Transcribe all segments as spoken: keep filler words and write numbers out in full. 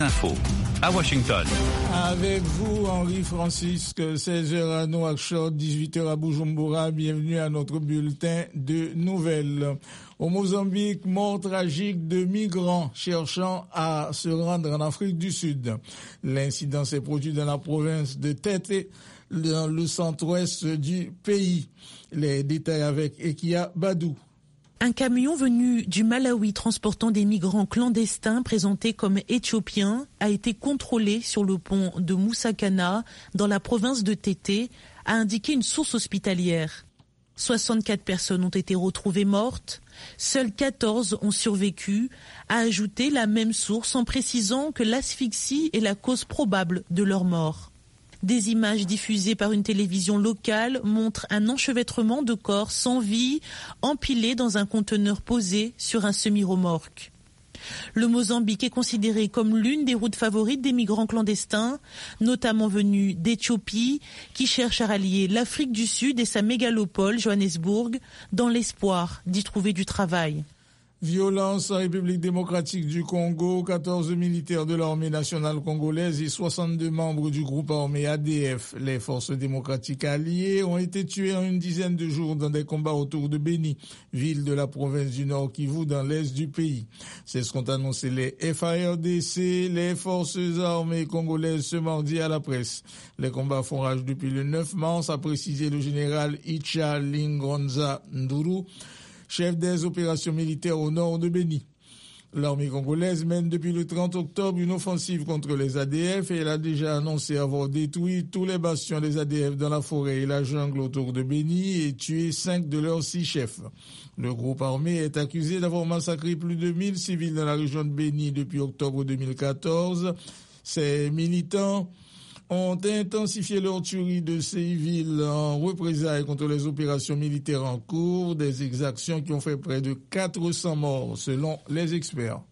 Info à Washington. Avec vous, Henri Francisque, seize heures à Nouakchott, dix-huit heures à Bujumbura. Bienvenue à notre bulletin de nouvelles. Au Mozambique, mort tragique de migrants cherchant à se rendre en Afrique du Sud. L'incident s'est produit dans la province de Tete, dans le centre-ouest du pays. Les détails avec Ekia Badou. Un camion venu du Malawi transportant des migrants clandestins présentés comme éthiopiens a été contrôlé sur le pont de Moussakana dans la province de Tete, a indiqué une source hospitalière. soixante-quatre personnes ont été retrouvées mortes, seules quatorze ont survécu, a ajouté la même source en précisant que l'asphyxie est la cause probable de leur mort. Des images diffusées par une télévision locale montrent un enchevêtrement de corps sans vie empilés dans un conteneur posé sur un semi-remorque. Le Mozambique est considéré comme l'une des routes favorites des migrants clandestins, notamment venus d'Éthiopie, qui cherchent à rallier l'Afrique du Sud et sa mégalopole, Johannesburg, dans l'espoir d'y trouver du travail. Violence en République démocratique du Congo, quatorze militaires de l'armée nationale congolaise et soixante-deux membres du groupe armé A D F, les forces démocratiques alliées, ont été tués en une dizaine de jours dans des combats autour de Beni, ville de la province du Nord Kivu dans l'est du pays. C'est ce qu'ont annoncé les F A R D C, les forces armées congolaises ce mardi à la presse. Les combats font rage depuis le neuf mars, a précisé le général Icha Lingonza Nduru, chef des opérations militaires au nord de Beni. L'armée congolaise mène depuis le trente octobre une offensive contre les A D F et elle a déjà annoncé avoir détruit tous les bastions des A D F dans la forêt et la jungle autour de Beni et tué cinq de leurs six chefs. Le groupe armé est accusé d'avoir massacré plus de mille civils dans la région de Beni depuis octobre deux mille quatorze. Ces militants ont intensifié leur tuerie de civils en représailles contre les opérations militaires en cours, des exactions qui ont fait près de quatre cents morts, selon les experts.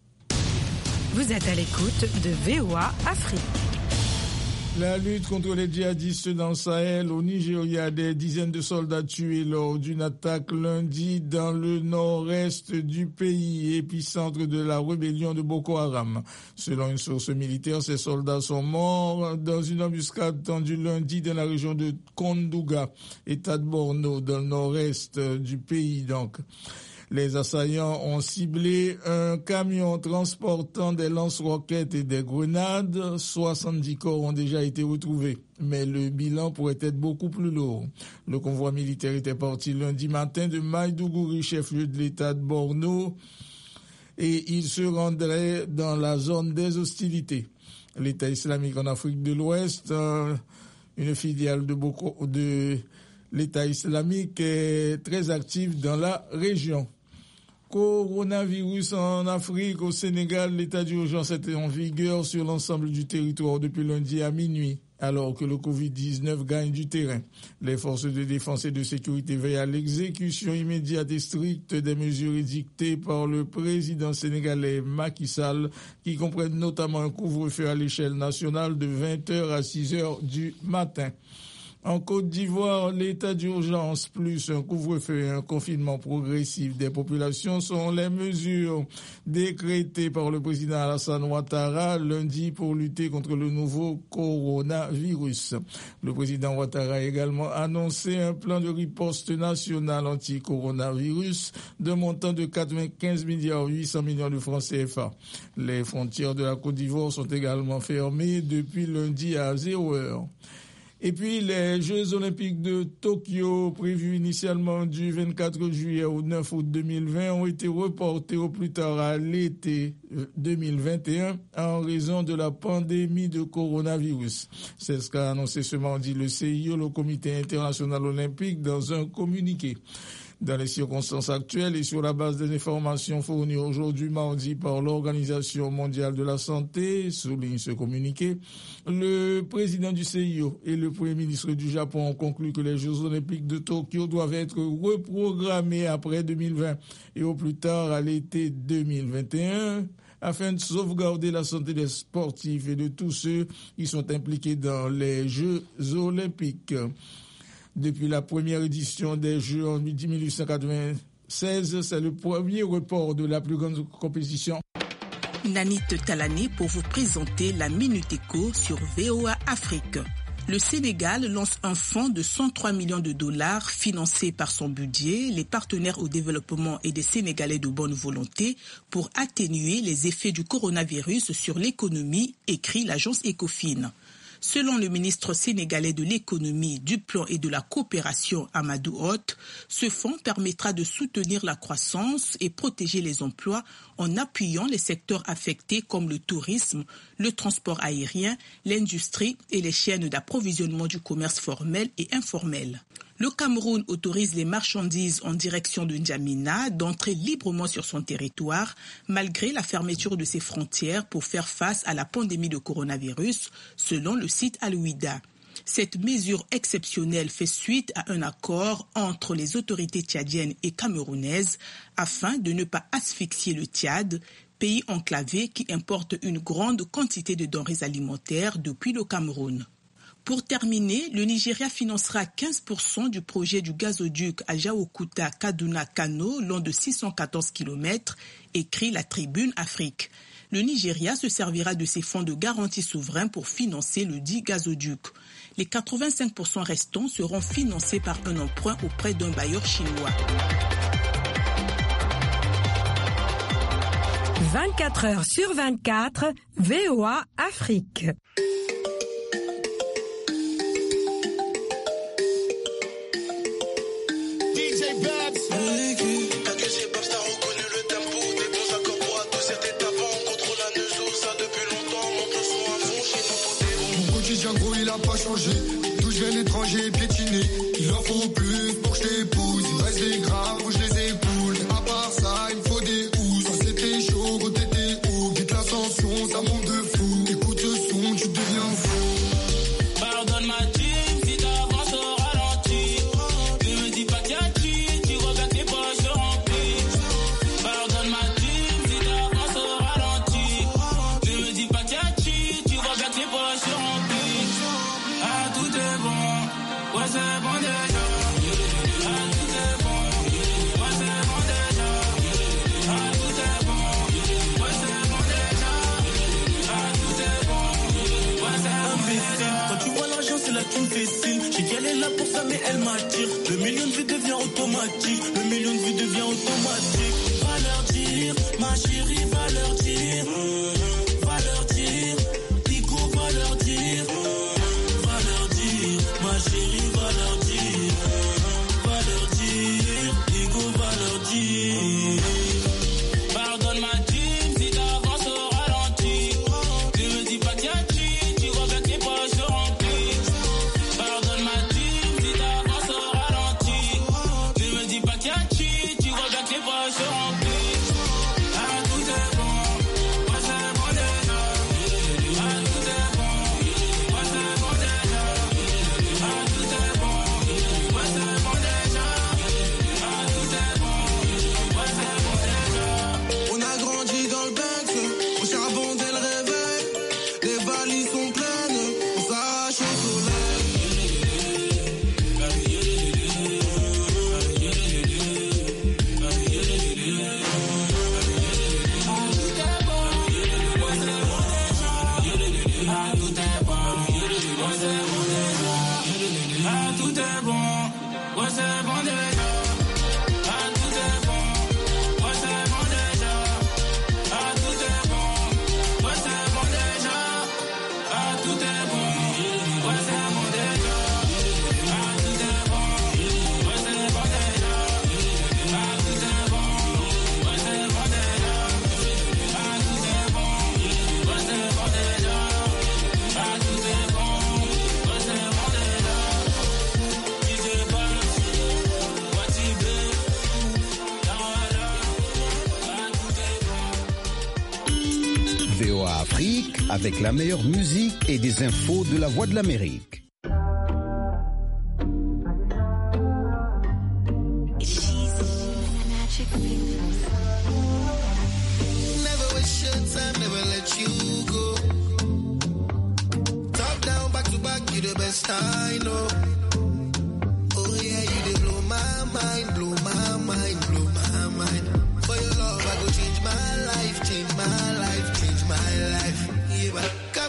Vous êtes à l'écoute de V O A Afrique. La lutte contre les djihadistes dans le Sahel, au Nigeria, des dizaines de soldats tués lors d'une attaque lundi dans le nord-est du pays, épicentre de la rébellion de Boko Haram. Selon une source militaire, ces soldats sont morts dans une embuscade tendue lundi dans la région de Kondouga, État de Borno, dans le nord-est du pays donc. Les assaillants ont ciblé un camion transportant des lance-roquettes et des grenades. soixante-dix corps ont déjà été retrouvés, mais le bilan pourrait être beaucoup plus lourd. Le convoi militaire était parti lundi matin de Maïdougouri, chef-lieu de l'État de Borno, et il se rendrait dans la zone des hostilités. L'État islamique en Afrique de l'Ouest, une filiale de, Boko, de l'État islamique, est très active dans la région. Coronavirus en Afrique, au Sénégal, l'état d'urgence était en vigueur sur l'ensemble du territoire depuis lundi à minuit, alors que le covid dix-neuf gagne du terrain. Les forces de défense et de sécurité veillent à l'exécution immédiate et stricte des mesures édictées par le président sénégalais Macky Sall, qui comprennent notamment un couvre-feu à l'échelle nationale de vingt heures à six heures du matin. En Côte d'Ivoire, l'état d'urgence plus un couvre-feu et un confinement progressif des populations sont les mesures décrétées par le président Alassane Ouattara lundi pour lutter contre le nouveau coronavirus. Le président Ouattara a également annoncé un plan de riposte national anti-coronavirus de montant de quatre-vingt-quinze milliards huit cents millions de francs C F A. Les frontières de la Côte d'Ivoire sont également fermées depuis lundi à zéro heure. Et puis, les Jeux Olympiques de Tokyo, prévus initialement du vingt-quatre juillet au neuf août deux mille vingt, ont été reportés au plus tard à l'été deux mille vingt et un en raison de la pandémie de coronavirus. C'est ce qu'a annoncé ce mardi le C I O, le Comité international olympique, dans un communiqué. Dans les circonstances actuelles et sur la base des informations fournies aujourd'hui mardi par l'Organisation mondiale de la santé, souligne ce communiqué, le président du C I O et le premier ministre du Japon ont conclu que les Jeux olympiques de Tokyo doivent être reprogrammés après deux mille vingt et au plus tard à l'été deux mille vingt et un afin de sauvegarder la santé des sportifs et de tous ceux qui sont impliqués dans les Jeux olympiques. Depuis la première édition des Jeux en mille huit cent quatre-vingt-seize, c'est le premier report de la plus grande compétition. Nanit Talani pour vous présenter la Minute Éco sur V O A Afrique. Le Sénégal lance un fonds de cent trois millions de dollars financé par son budget, les partenaires au développement et des Sénégalais de bonne volonté pour atténuer les effets du coronavirus sur l'économie, écrit l'agence Ecofin. Selon le ministre sénégalais de l'économie, du plan et de la coopération Amadou Hott, ce fonds permettra de soutenir la croissance et protéger les emplois en appuyant les secteurs affectés comme le tourisme, le transport aérien, l'industrie et les chaînes d'approvisionnement du commerce formel et informel. Le Cameroun autorise les marchandises en direction de N'Djamena d'entrer librement sur son territoire, malgré la fermeture de ses frontières pour faire face à la pandémie de coronavirus, selon le site Al-Ouida. Cette mesure exceptionnelle fait suite à un accord entre les autorités tchadiennes et camerounaises afin de ne pas asphyxier le Tchad, pays enclavé qui importe une grande quantité de denrées alimentaires depuis le Cameroun. Pour terminer, le Nigeria financera quinze pour cent du projet du gazoduc Ajaokuta-Kaduna-Kano long de six cent quatorze kilomètres, écrit la Tribune Afrique. Le Nigeria se servira de ses fonds de garantie souverains pour financer le dit gazoduc. Les quatre-vingt-cinq pour cent restants seront financés par un emprunt auprès d'un bailleur chinois. vingt-quatre heures sur vingt-quatre, V O A Afrique. Gros, il a pas changé. D'où je viens l'étranger piétiné. Il en faut plus pour que je t'épouse. Il reste des grammes où je les époule. À part ça, il me faut des housses. Quand c'était chaud, quand t'étais haut. Vite l'ascension, ça monte de fou. Écoute le son, tu deviens fou. Pardonne ma team si t'avances au ralenti. Ne me dis pas tiens tu, tu regardes tes poches remplies. Pardonne ma team si t'avances au ralenti. Ne me dis pas tiens tu, tu regardes tes poches remplies. Ah tout est bon, ouais c'est bon déjà. Ah tout est bon, ouais c'est bon déjà. Ah tout est bon, ouais c'est bon déjà. Ah tout est bon, ouais c'est bon déjà. Quand tu vois l'argent c'est là que tu me fais signe. J'ai galé là pour ça mais elle m'attire. Le million de vues devient automatique. Le million de vues devient automatique. Va leur dire, ma chérie va leur dire. Va leur dire, Nico va leur dire. Ma chérie va leur dire, va leur dire, Nico va leur dire. Pardonne ma team si t'avances au ralenti. Ne me dis pas tiens tu, tu regardes tes poches remplies. Pardonne ma team si t'avances au ralenti. Ne me dis pas tiens tu, tu regardes tes poches remplies. Ah tout est bon, ouais c'est bon déjà. Ah tout est bon, ouais c'est bon déjà. Ah tout est bon, ouais c'est bon déjà. Ah tout est bon, ouais c'est bon déjà. On a grandi dans le Banks, au charbon dès le réveil. Les valises sont pleines, on s'arrache au soleil. Ah tout est bon, ouais c'est bon déjà. Ah tout est bon, ouais c'est bon déjà. Ah tout est bon, ouais c'est bon déjà. Ah tout est bon, ouais c'est bon déjà. Ah tout est bon, ouais c'est bon déjà. Ah tout est bon, ouais c'est bon déjà. Ah tout est bon, ouais c'est bon déjà. Ah tout est bon, ouais c'est bon déjà. Ah tout est bon, ouais c'est bon déjà. D J Bass, Watibé, Nawala, ah tout est bon. V O A Afrique avec la meilleure musique et des infos de la Voix de l'Amérique. Never waste your time, never let you go. Top down, back to back, you the best I know.